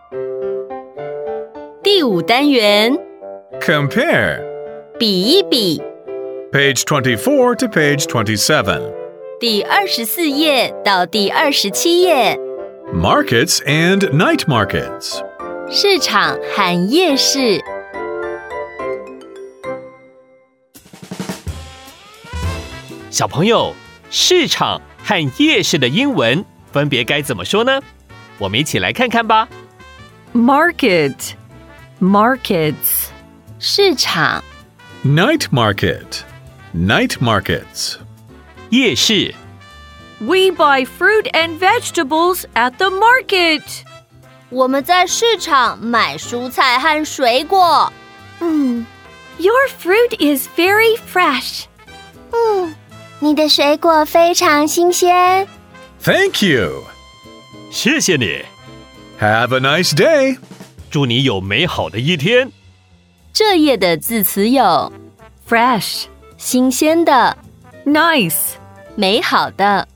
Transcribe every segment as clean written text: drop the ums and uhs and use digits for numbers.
第5单元 Compare. 比一比 Page 24 to page 27. 第24页到第27页 Markets and night markets. 市场和夜市小朋友，市场和夜市的英文分别该怎么说呢？我们一起来看看吧。 Market, markets. 市场 Night market. Night markets. 夜市 We buy fruit and vegetables at the market. 我们在市场买蔬菜和水果。 Your fruit is very fresh. 你的水果非常新鲜。 Thank you. 谢谢你， Have a nice day. 祝你有美好的一天。 这页的字词有 Fresh, 新鲜的、 nice. 美好的。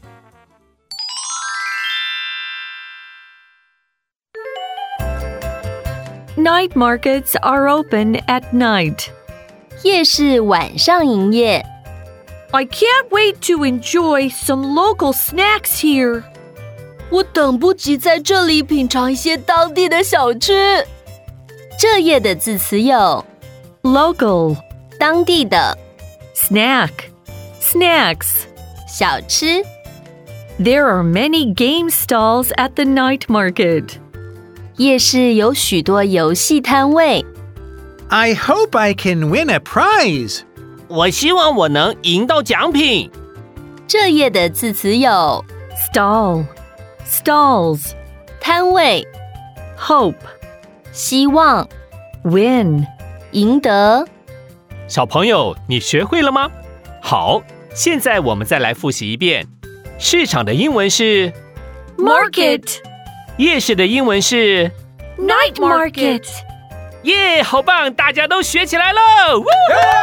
Night markets are open at night. 夜市晚上营业。 I can't wait to enjoy some local snacks here. 我等不及在这里品尝一些当地的小吃。这页的字词有 Local, 当地的、 snack, snacks. 小吃。 There are many game stalls at the night market. 夜市有许多游戏摊位。 I hope I can win a prize. 我希望我能赢到奖品。 这页的字词有 Stall, stalls. 摊位、 Hope, 希望、 win. 赢得。 小朋友，你学会了吗？好，现在我们再来复习一遍。市场的英文是 Market, 夜市的英文是 night market. 耶，好棒，大家都学起来喽！